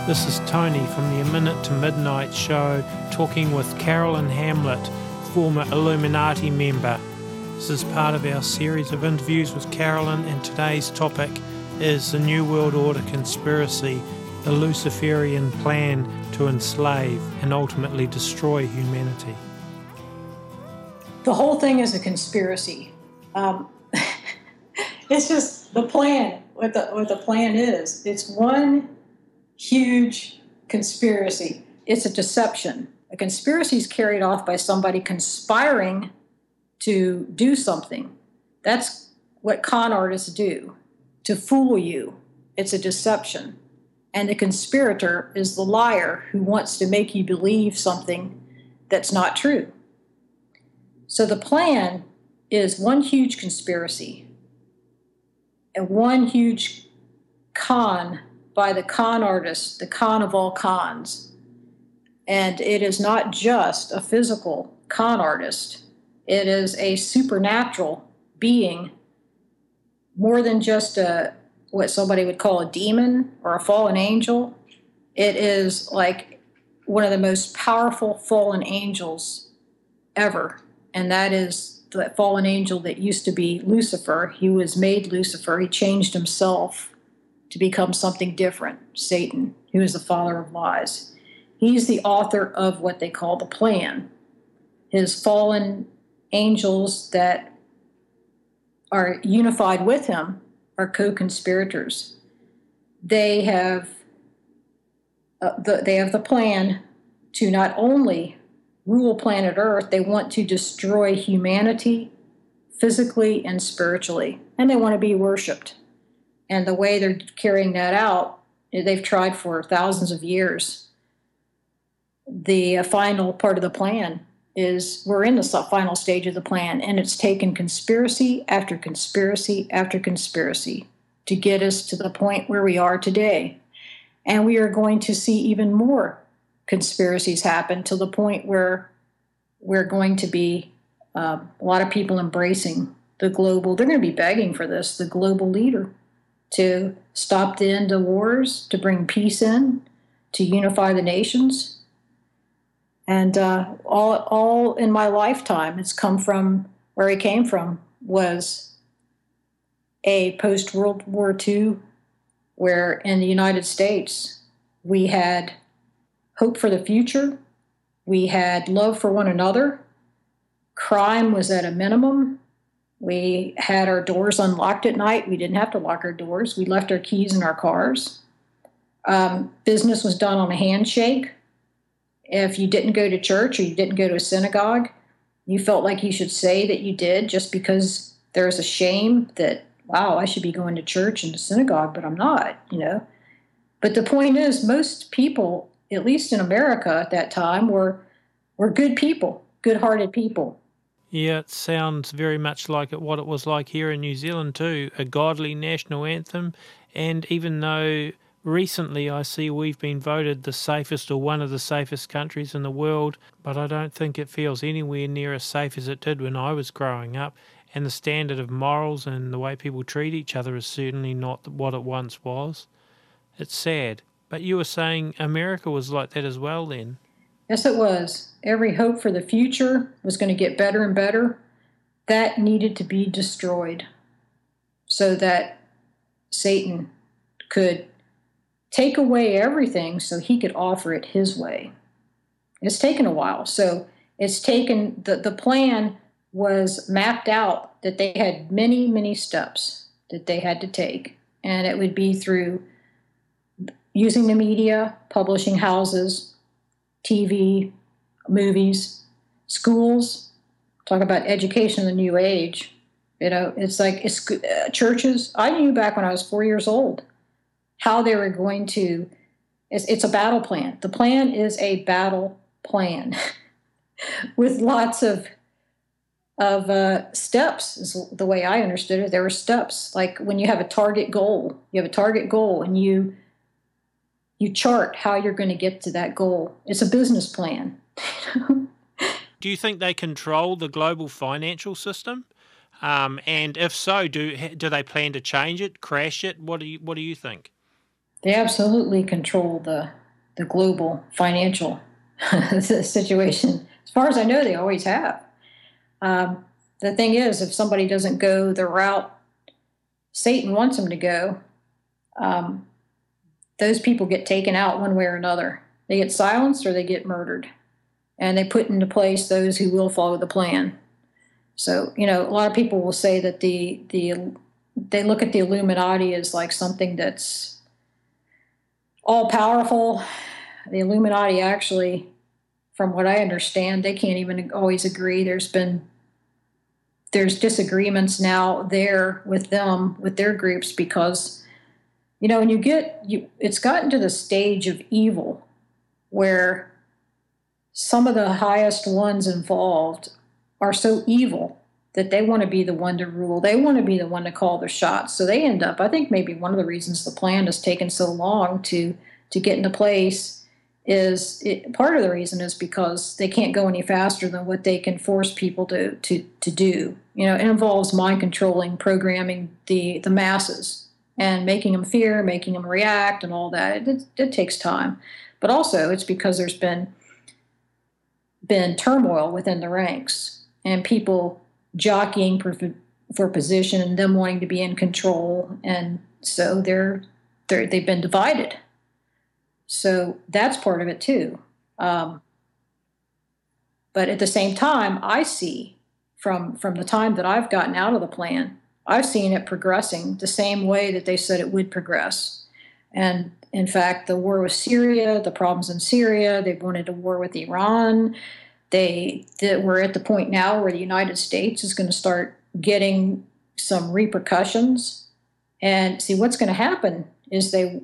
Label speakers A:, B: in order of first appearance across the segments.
A: This is Tony from the A Minute to Midnight show, talking with Carolyn Hamlet, former Illuminati member. This is part of our series of interviews with Carolyn, and today's topic is the New World Order conspiracy, the Luciferian plan to enslave and ultimately destroy humanity.
B: The whole thing is a conspiracy. It's just the plan, what the plan is. It's one huge conspiracy. It's a deception. A conspiracy is carried off by somebody conspiring to do something. That's what con artists do, to fool you. It's a deception. And the conspirator is the liar who wants to make you believe something that's not true. So the plan is one huge conspiracy and one huge con by the con artist, the con of all cons. And it is not just a physical con artist. It is a supernatural being, more than just what somebody would call a demon or a fallen angel. It is like one of the most powerful fallen angels ever. And that is the fallen angel that used to be Lucifer. He was made Lucifer. He changed himself to become something different, Satan, who is the father of lies. He's the author of what they call the plan. His fallen angels that are unified with him are co-conspirators. They have the plan to not only rule planet Earth, they want to destroy humanity physically and spiritually, and they want to be worshipped. And the way they're carrying that out, they've tried for thousands of years. The final part of the plan is we're in the final stage of the plan, and it's taken conspiracy after conspiracy after conspiracy to get us to the point where we are today. And we are going to see even more conspiracies happen to the point where we're going to be a lot of people embracing the global, they're going to be begging for this, the global leader, to stop the end of wars, to bring peace in, to unify the nations. And all in my lifetime, it's come from where I came from, was a post-World War II, where in the United States, we had hope for the future, we had love for one another, crime was at a minimum, we had our doors unlocked at night. We didn't have to lock our doors. We left our keys in our cars. Business was done on a handshake. If you didn't go to church or you didn't go to a synagogue, you felt like you should say that you did just because there's a shame that, wow, I should be going to church and to synagogue, but I'm not, But the point is, most people, at least in America at that time, were good people, good-hearted people.
A: Yeah, it sounds very much like what it was like here in New Zealand too, a godly national anthem. And even though recently I see we've been voted the safest or one of the safest countries in the world, but I don't think it feels anywhere near as safe as it did when I was growing up. And the standard of morals and the way people treat each other is certainly not what it once was. It's sad. But you were saying America was like that as well then?
B: Yes, it was. Every hope for the future was going to get better and better. That needed to be destroyed so that Satan could take away everything so he could offer it his way. It's taken a while. So it's taken, the plan was mapped out that they had many, many steps that they had to take. And it would be through using the media, publishing houses, TV, movies, schools, talk about education in the new age. It's like churches. I knew back when I was 4 years old how they were going to, it's a battle plan. The plan is a battle plan with lots of steps is the way I understood it. There were steps, like when you have a target goal, and you chart how you're going to get to that goal. It's a business plan.
A: Do you think they control the global financial system? And if so, do they plan to change it, crash it? What do you think?
B: They absolutely control the the global financial situation. As far as I know, they always have. The thing is, if somebody doesn't go the route Satan wants them to go, those people get taken out one way or another. They get silenced or they get murdered. And they put into place those who will follow the plan. So, a lot of people will say that they look at the Illuminati as like something that's all powerful. The Illuminati actually, from what I understand, they can't even always agree. There's disagreements now there with them, with their groups, because, when it's gotten to the stage of evil where some of the highest ones involved are so evil that they want to be the one to rule. They want to be the one to call the shots. So they end up, I think maybe one of the reasons the plan has taken so long to get into place part of the reason is because they can't go any faster than what they can force people to do. It involves mind controlling, programming the masses and making them fear, making them react and all that. It takes time. But also it's because there's been turmoil within the ranks and people jockeying for position and them wanting to be in control. And so they've been divided. So that's part of it too. But at the same time, I see from the time that I've gotten out of the plan, I've seen it progressing the same way that they said it would progress. And in fact, the war with Syria, the problems in Syria, they wanted a war with Iran. We're at the point now where the United States is going to start getting some repercussions. And see, what's going to happen is the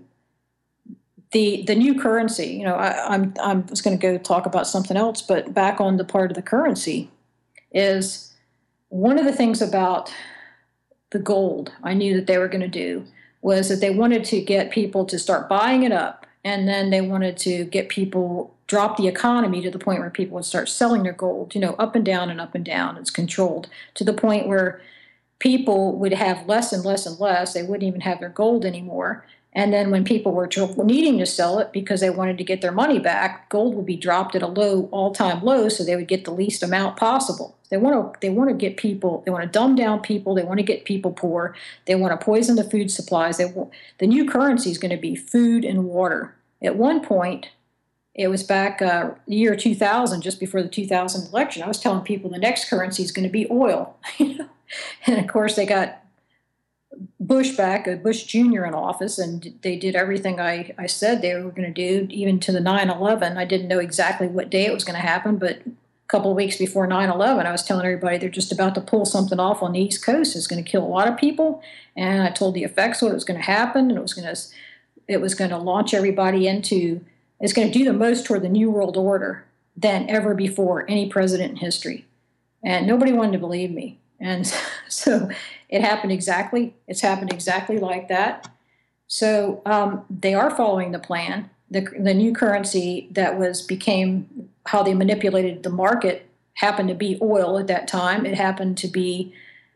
B: new currency, I was going to go talk about something else, but back on the part of the currency is one of the things about the gold I knew that they were going to do was that they wanted to get people to start buying it up. And then they wanted to get people, drop the economy to the point where people would start selling their gold, up and down and up and down. It's controlled to the point where people would have less and less and less. They wouldn't even have their gold anymore. And then when people were needing to sell it because they wanted to get their money back, gold would be dropped at a low, all-time low, so they would get the least amount possible. They want to get people, they want to dumb down people, they want to get people poor, they want to poison the food supplies. The new currency is going to be food and water. At one point, it was back the year 2000, just before the 2000 election, I was telling people the next currency is going to be oil. And of course, they got Bush Jr. in office, and they did everything I said they were going to do, even to the 9/11. I didn't know exactly what day it was going to happen, but a couple of weeks before 9/11, I was telling everybody they're just about to pull something off on the East Coast. It's going to kill a lot of people, and I told the effects what was going to happen, and it was going to launch everybody into. It's going to do the most toward the New World Order than ever before any president in history, and nobody wanted to believe me, and so. It's happened exactly like that. So they are following the plan. The new currency became how they manipulated the market happened to be oil at that time. It happened to be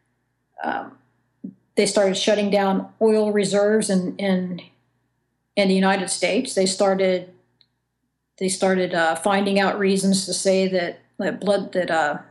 B: they started shutting down oil reserves in the United States. They started finding out reasons to say that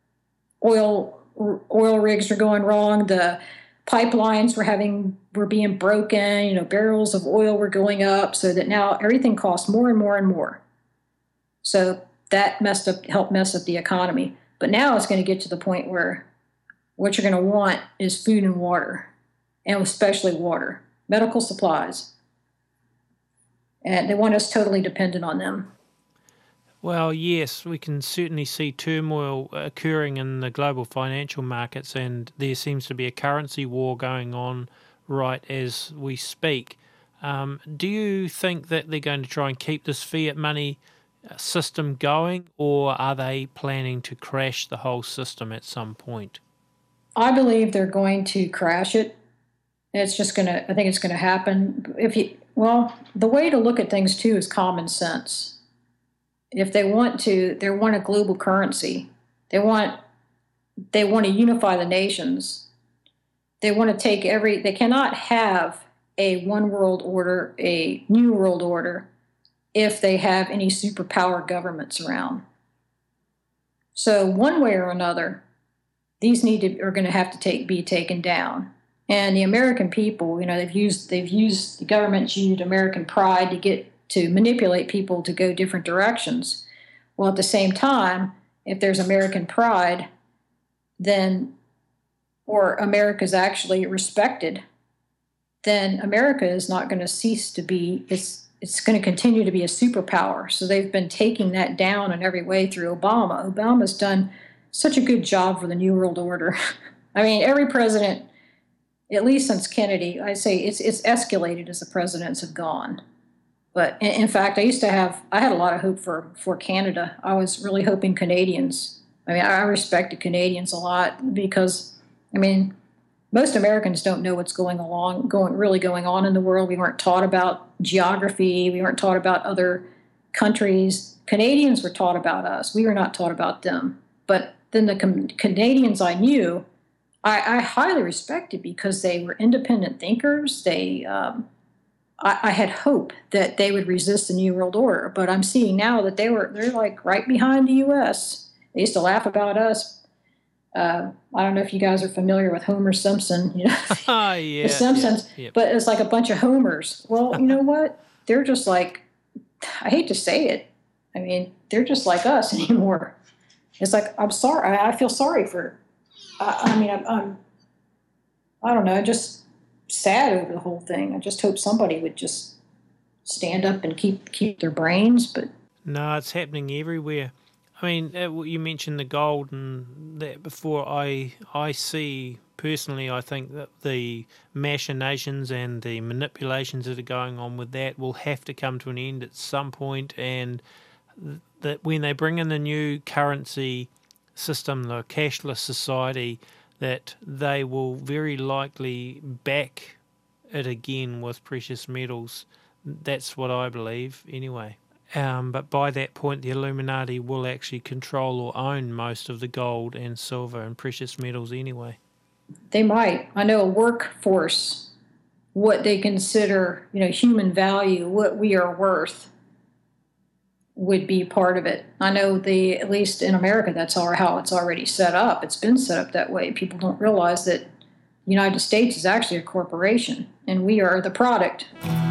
B: oil rigs were going wrong, the pipelines were being broken, barrels of oil were going up, so that now everything costs more and more and more. So that helped mess up the economy. But now it's going to get to the point where what you're going to want is food and water, and especially water, medical supplies. And they want us totally dependent on them.
A: Well, yes, we can certainly see turmoil occurring in the global financial markets, and there seems to be a currency war going on right as we speak. Do you think that they're going to try and keep this fiat money system going, or are they planning to crash the whole system at some point?
B: I believe they're going to crash it. I think it's going to happen. The way to look at things too is common sense. If they want a global currency. They want to unify the nations. They want to they cannot have a one world order, a new world order, if they have any superpower governments around. So one way or another, these are going to have to be taken down. And the American people, they've used the government's used American pride to manipulate people to go different directions. Well, at the same time, if there's American pride, or America's actually respected, then America is not going to cease to be, it's going to continue to be a superpower. So they've been taking that down in every way through Obama. Obama's done such a good job for the New World Order. I mean, every president, at least since Kennedy, I say it's escalated as the presidents have gone. But in fact, I had a lot of hope for Canada. I was really hoping Canadians. I mean, I respected Canadians a lot because, most Americans don't know what's going on in the world. We weren't taught about geography. We weren't taught about other countries. Canadians were taught about us. We were not taught about them. But then the Canadians I knew, I highly respected because they were independent thinkers. I had hope that they would resist the New World Order, but I'm seeing now that they're like right behind the U.S. They used to laugh about us. I don't know if you guys are familiar with Homer Simpson,
A: Yeah,
B: the Simpsons,
A: yeah.
B: But it's like a bunch of Homers. Well, you know what? They're just like, I hate to say it. I mean, they're just like us anymore. It's like, I'm sorry. I feel sorry for, I'm I don't know, just sad over the whole thing. I just hope somebody would just stand up and keep their brains, but.
A: No, it's happening everywhere. I mean, you mentioned the gold and that before. I see, personally, I think that the machinations and the manipulations that are going on with that will have to come to an end at some point, and that when they bring in the new currency system, the cashless society, that they will very likely back it again with precious metals. That's what I believe, anyway. But by that point, the Illuminati will actually control or own most of the gold and silver and precious metals anyway.
B: They might. I know a workforce, what they consider, human value, what we are worth, would be part of it. I know at least in America, that's how it's already set up. It's been set up that way. People don't realize that the United States is actually a corporation, and we are the product.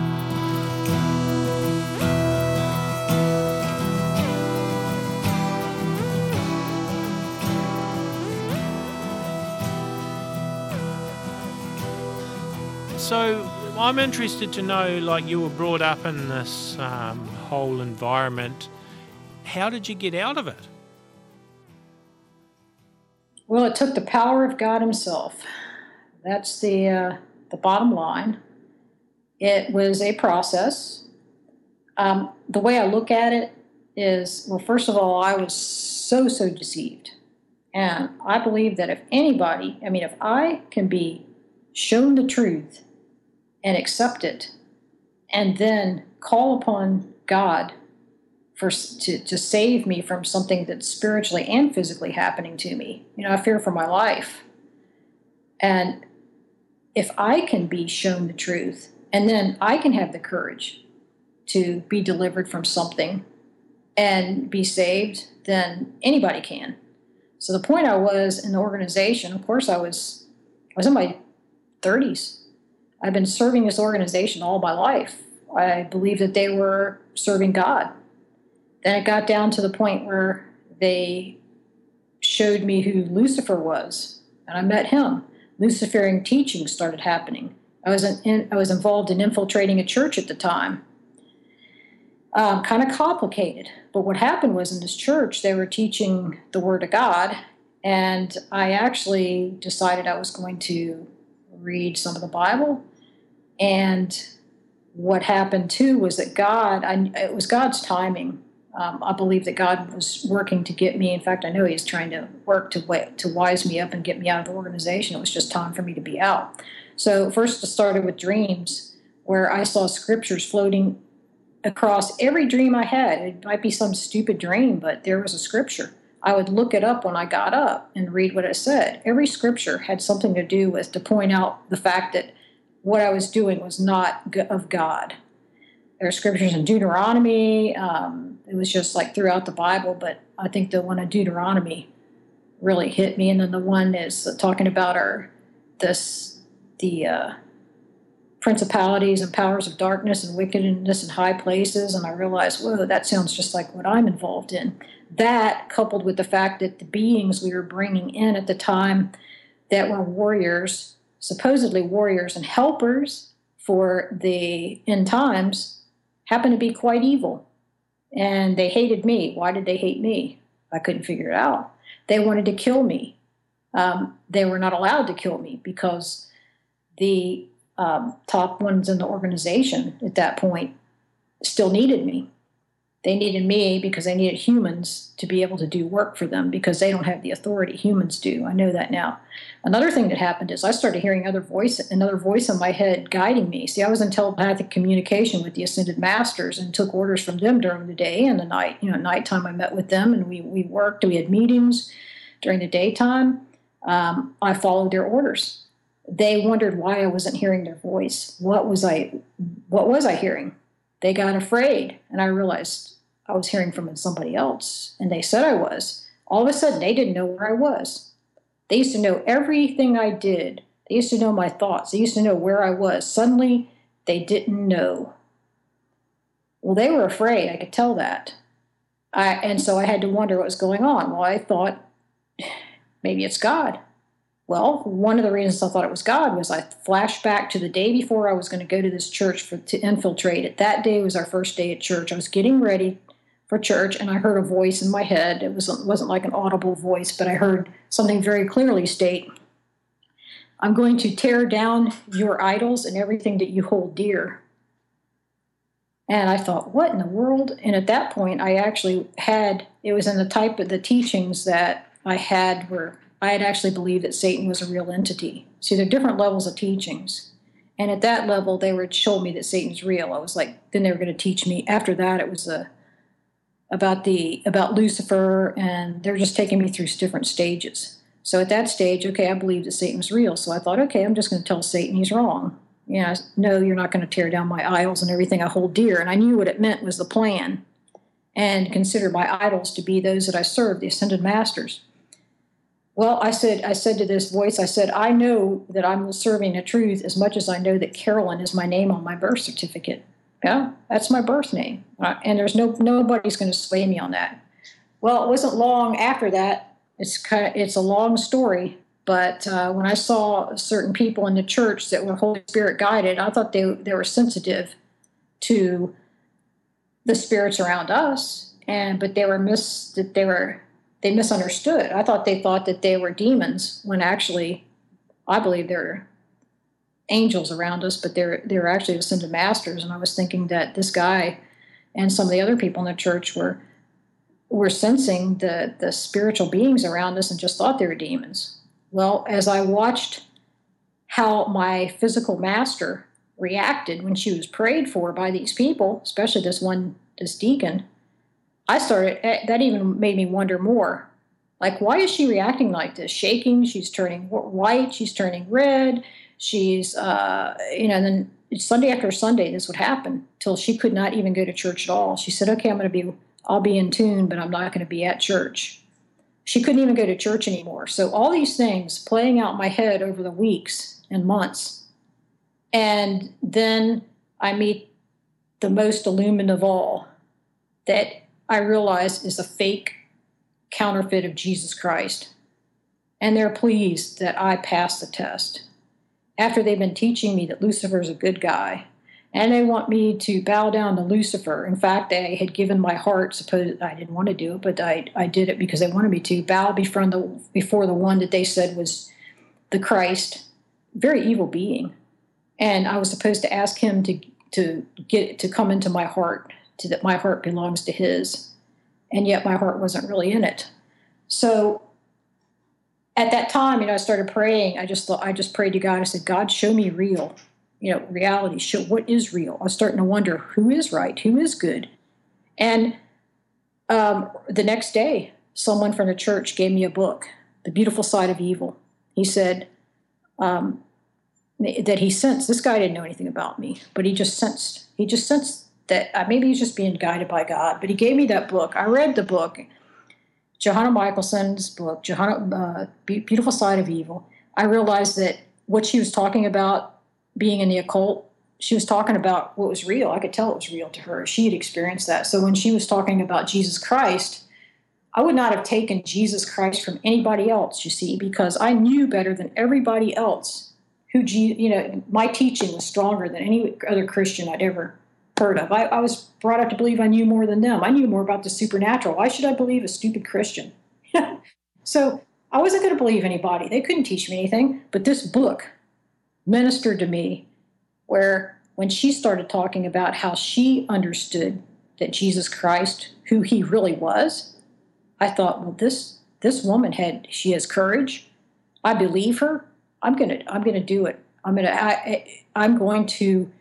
A: So I'm interested to know, like, you were brought up in this whole environment. How did you get out of it?
B: Well, it took the power of God himself. That's the bottom line. It was a process. The way I look at it is, well, first of all, I was so deceived. And I believe that if I can be shown the truth and accept it, and then call upon God to save me from something that's spiritually and physically happening to me. I fear for my life. And if I can be shown the truth, and then I can have the courage to be delivered from something and be saved, then anybody can. So the point I was in the organization, of course I was in my 30s. I've been serving this organization all my life. I believe that they were serving God. Then it got down to the point where they showed me who Lucifer was, and I met him. Luciferian teaching started happening. I was involved in infiltrating a church at the time. Kind of complicated, but what happened was in this church they were teaching the Word of God, and I actually decided I was going to read some of the Bible. And what happened too was that it was God's timing. I believe that God was working to get me. In fact, I know He's trying to work to wise me up and get me out of the organization. It was just time for me to be out. So first it started with dreams, where I saw scriptures floating across every dream I had. It might be some stupid dream, but there was a scripture. I would look it up when I got up and read what it said. Every scripture had something to do with, to point out the fact that what I was doing was not of God. there are scriptures in Deuteronomy. It was just like throughout the Bible, but I think the one in Deuteronomy really hit me. And then the one is talking about the principalities and powers of darkness and wickedness in high places. And I realized, whoa, that sounds just like what I'm involved in. That, coupled with the fact that the beings we were bringing in at the time that were warriors, supposedly warriors and helpers for the end times, happened to be quite evil. And they hated me. Why did they hate me? I couldn't figure it out. They wanted to kill me. They were not allowed to kill me because the top ones in the organization at that point still needed me. They needed me because they needed humans to be able to do work for them because they don't have the authority humans do. I know that now. Another thing that happened is I started hearing another voice in my head guiding me. See, I was in telepathic communication with the Ascended Masters and took orders from them during the day and the night. You know, at nighttime I met with them and we worked. We had meetings during the daytime. I followed their orders. They wondered why I wasn't hearing their voice. What was I hearing? They got afraid, and I realized I was hearing from somebody else, and they said I was. All of a sudden, they didn't know where I was. They used to know everything I did. They used to know my thoughts. They used to know where I was. Suddenly, they didn't know. Well, they were afraid. I could tell that. And so I had to wonder what was going on. Well, I thought, maybe it's God. Well, one of the reasons I thought it was God was I flashed back to the day before I was going to go to this church to infiltrate it. That day was our first day at church. I was getting ready for church, and I heard a voice in my head. It wasn't like an audible voice, but I heard something very clearly state, I'm going to tear down your idols and everything that you hold dear. And I thought, what in the world? And at that point, I actually it was in the type of the teachings that I had where I had actually believed that Satan was a real entity. See, there are different levels of teachings. And at that level, they were showing me that Satan's real. I was like, then they were going to teach me. After that, it was about Lucifer, and they're just taking me through different stages. So at that stage, okay, I believed that Satan was real. So I thought, okay, I'm just going to tell Satan he's wrong. Yeah, no, you're not going to tear down my idols and everything I hold dear. And I knew what it meant was the plan. And consider my idols to be those that I serve, the Ascended Masters. Well, I said to this voice, I said, I know that I'm serving the truth as much as I know that Carolyn is my name on my birth certificate. Yeah, that's my birth name. And there's nobody's going to sway me on that. Well, it wasn't long after that. It's a long story. But when I saw certain people in the church that were Holy Spirit guided, I thought they were sensitive to the spirits around us. But they misunderstood. I thought they thought that they were demons when actually I believe they're angels around us, but they're actually Ascended Masters. And I was thinking that this guy and some of the other people in the church were sensing the spiritual beings around us and just thought they were demons. Well, as I watched how my physical master reacted when she was prayed for by these people, especially this deacon, that even made me wonder more. Like, why is she reacting like this? Shaking, she's turning white, she's turning red, she's, and then Sunday after Sunday, this would happen till she could not even go to church at all. She said, okay, I'll be in tune, but I'm not going to be at church. She couldn't even go to church anymore. So all these things playing out in my head over the weeks and months. And then I meet the most illumined of all that I realize is a fake counterfeit of Jesus Christ. And they're pleased that I passed the test. After they've been teaching me that Lucifer is a good guy, and they want me to bow down to Lucifer. In fact, they had given my heart, suppose I didn't want to do it, but I did it because they wanted me to bow before the one that they said was the Christ, very evil being. And I was supposed to ask him to come into my heart, that my heart belongs to his. And yet my heart wasn't really in it. So at that time, I started praying. I just prayed to God. I said, God, show me reality. Show what is real. I was starting to wonder who is right, who is good. And the next day, someone from the church gave me a book, The Beautiful Side of Evil. He said that he sensed, this guy didn't know anything about me, but he just sensed that maybe he's just being guided by God. But he gave me that book. I read the book, Johanna Michelson's book, Beautiful Side of Evil. I realized that what she was talking about being in the occult, she was talking about what was real. I could tell it was real to her. She had experienced that. So when she was talking about Jesus Christ, I would not have taken Jesus Christ from anybody else, you see, because I knew better than everybody else my teaching was stronger than any other Christian I'd ever heard of. I was brought up to believe I knew more than them. I knew more about the supernatural. Why should I believe a stupid Christian? So I wasn't going to believe anybody. They couldn't teach me anything. But this book ministered to me, where when she started talking about how she understood that Jesus Christ, who he really was, I thought, well, this woman she has courage. I believe her. I'm gonna do it. I'm going to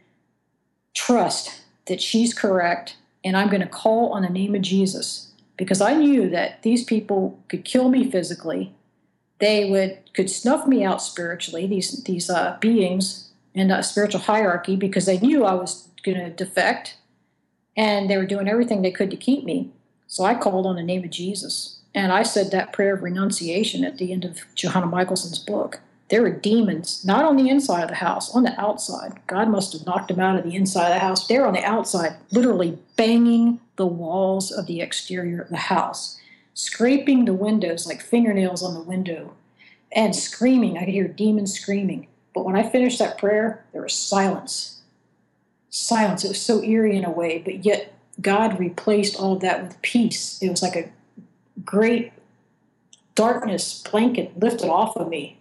B: trust that she's correct, and I'm going to call on the name of Jesus, because I knew that these people could kill me physically. They could snuff me out spiritually. These beings in a spiritual hierarchy, because they knew I was going to defect, and they were doing everything they could to keep me. So I called on the name of Jesus, and I said that prayer of renunciation at the end of Johanna Michelson's book. There were demons, not on the inside of the house, on the outside. God must have knocked them out of the inside of the house. They're on the outside, literally banging the walls of the exterior of the house, scraping the windows like fingernails on the window, and screaming. I could hear demons screaming. But when I finished that prayer, there was silence. Silence. It was so eerie in a way, but yet God replaced all of that with peace. It was like a great darkness blanket lifted off of me.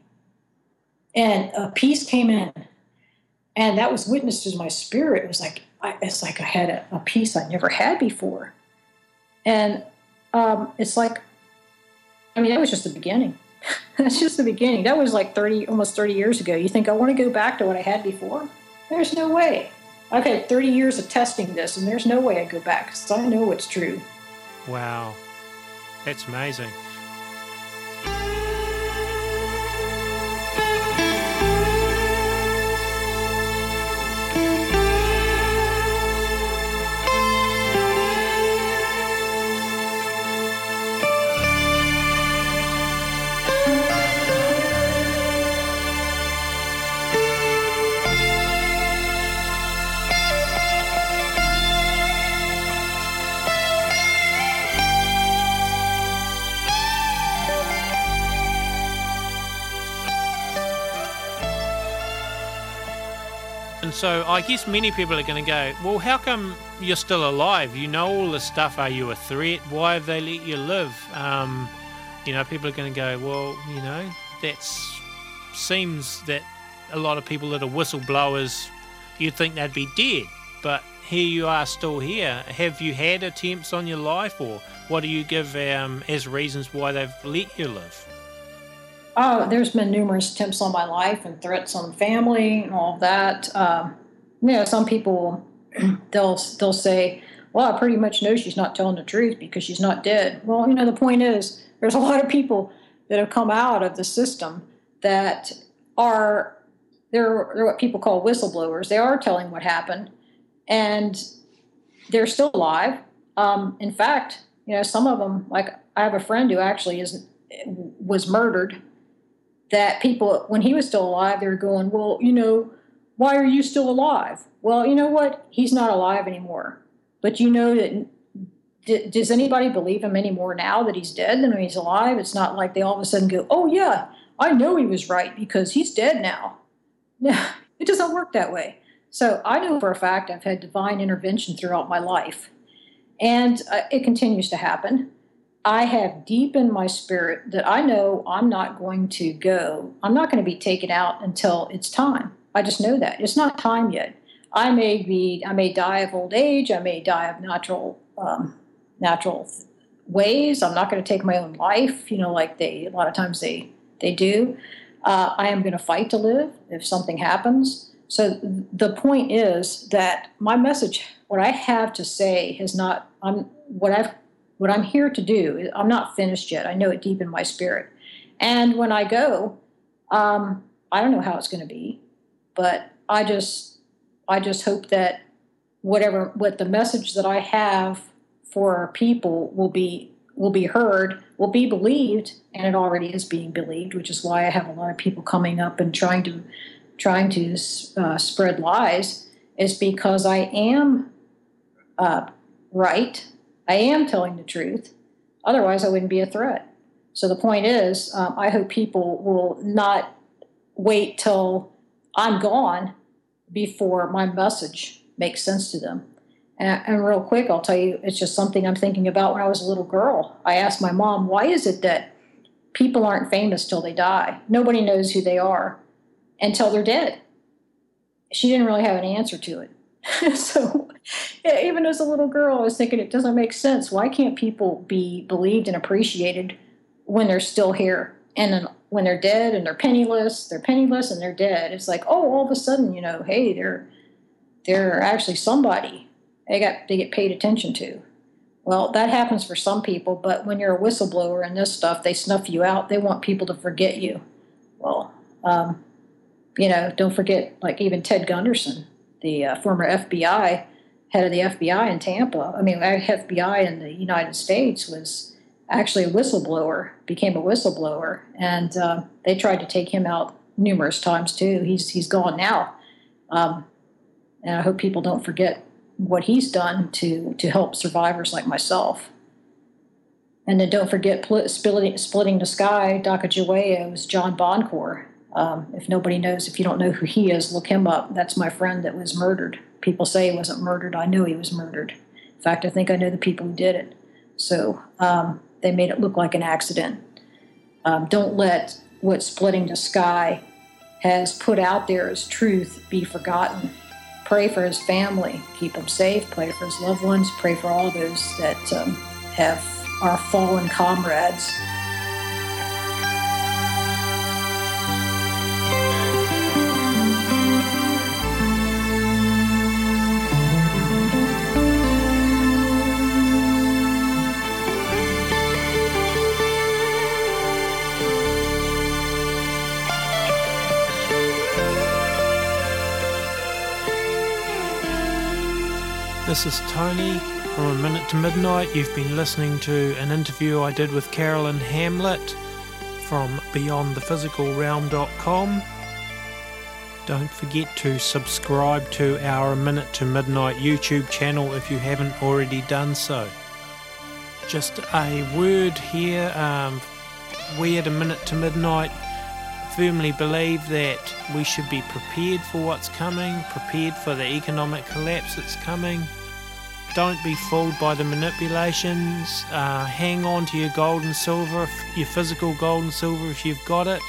B: And a peace came in, and that was witnessed to my spirit. It was like I had a peace I never had before, and it's like, that was just the beginning. That's just the beginning. That was like almost 30 years ago. You think I want to go back to what I had before? There's no way. I've had 30 years of testing this, and there's no way I go back, because I know it's true.
A: Wow, that's amazing. And so I guess many people are going to go, well, how come you're still alive? You know all this stuff. Are you a threat? Why have they let you live? People are going to go, well, that seems that a lot of people that are whistleblowers, you'd think they'd be dead. But here you are still here. Have you had attempts on your life, or what do you give as reasons why they've let you live?
B: Oh, there's been numerous attempts on my life and threats on family and all of that. Some people, they'll say, well, I pretty much know she's not telling the truth because she's not dead. Well, the point is, there's a lot of people that have come out of the system that they're what people call whistleblowers. They are telling what happened, and they're still alive. In fact, some of them, like I have a friend who actually was murdered, that people, when he was still alive, they were going, well, why are you still alive? Well, you know what? He's not alive anymore. But does anybody believe him anymore now that he's dead than when he's alive? It's not like they all of a sudden go, oh, yeah, I know he was right because he's dead now. No, it doesn't work that way. So I know for a fact I've had divine intervention throughout my life. And it continues to happen. I have deep in my spirit that I know I'm not going to be taken out until it's time. I just know that. It's not time yet. I may die of old age. I may die of natural ways. I'm not going to take my own life, like a lot of times they do. I am going to fight to live if something happens. So the point is that my message, what I have to say is not, what I'm here to do. I'm not finished yet. I know it deep in my spirit. And when I go, I don't know how it's going to be, but I just hope that what the message that I have for our people will be heard, will be believed, and it already is being believed, which is why I have a lot of people coming up and trying to spread lies, is because I am right. I am telling the truth. Otherwise, I wouldn't be a threat. So the point is, I hope people will not wait till I'm gone before my message makes sense to them. And real quick, I'll tell you, it's just something I'm thinking about when I was a little girl. I asked my mom, why is it that people aren't famous till they die? Nobody knows who they are until they're dead. She didn't really have an answer to it. So yeah, even as a little girl, I was thinking, it doesn't make sense. Why can't people be believed and appreciated when they're still here? And then when they're dead and they're penniless and they're dead. It's like, oh, all of a sudden, hey, they're actually somebody. They get paid attention to. Well, that happens for some people, but when you're a whistleblower and this stuff, they snuff you out. They want people to forget you. Well, don't forget, like even Ted Gunderson, the former FBI, head of the FBI in Tampa. FBI in the United States was actually a whistleblower, became a whistleblower, and they tried to take him out numerous times too. He's gone now, and I hope people don't forget what he's done to help survivors like myself. And then don't forget Splitting the Sky, Sacagawea was John Boncour. If you don't know who he is, look him up. That's my friend that was murdered. People say he wasn't murdered. I know he was murdered. In fact, I think I know the people who did it. So they made it look like an accident. Don't let what Splitting the Sky has put out there as truth be forgotten. Pray for his family, keep him safe, pray for his loved ones, pray for all those that have our fallen comrades.
A: This is Tony from A Minute to Midnight. You've been listening to an interview I did with Carolyn Hamlet from BeyondThePhysicalRealm.com. Don't forget to subscribe to our A Minute to Midnight YouTube channel if you haven't already done so. Just a word here, we at A Minute to Midnight firmly believe that we should be prepared for what's coming, prepared for the economic collapse that's coming. Don't be fooled by the manipulations. Hang on to your gold and silver, your physical gold and silver if you've got it.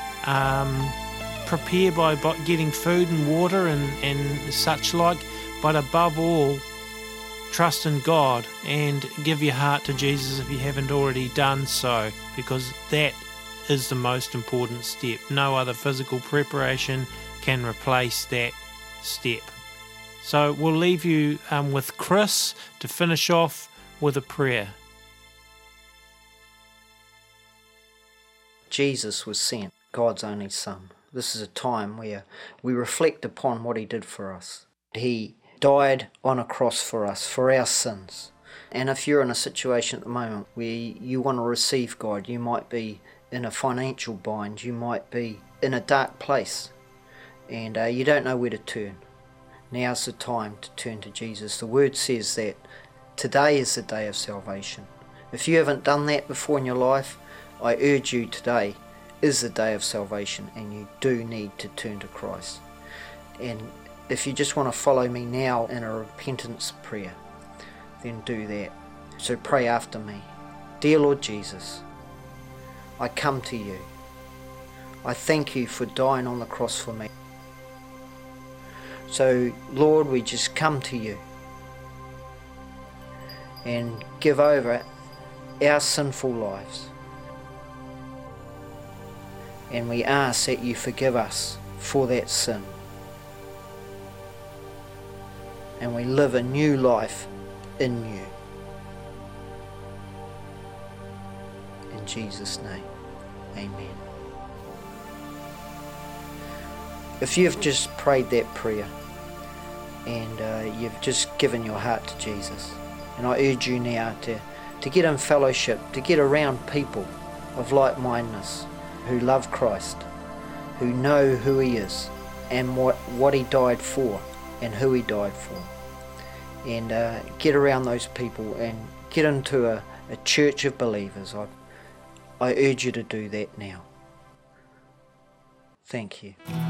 A: Prepare by getting food and water and such like, but above all, trust in God and give your heart to Jesus if you haven't already done so, because that is the most important step. No other physical preparation can replace that step. So we'll leave you with Chris to finish off with a prayer.
C: Jesus was sent, God's only Son. This is a time where we reflect upon what he did for us. He died on a cross for us, for our sins. And if you're in a situation at the moment where you want to receive God, you might be in a financial bind, you might be in a dark place, and you don't know where to turn. Now's the time to turn to Jesus. The word says that today is the day of salvation. If you haven't done that before in your life, I urge you, today is the day of salvation, and you do need to turn to Christ. And if you just want to follow me now in a repentance prayer, then do that. So pray after me. Dear Lord Jesus, I come to you. I thank you for dying on the cross for me. So, Lord, we just come to you and give over our sinful lives. And we ask that you forgive us for that sin. And we live a new life in you. In Jesus' name, amen. If you've just prayed that prayer and you've just given your heart to Jesus. And I urge you now to get in fellowship, to get around people of like-mindedness who love Christ, who know who he is and what he died for and who he died for. And get around those people and get into a church of believers. I urge you to do that now. Thank you.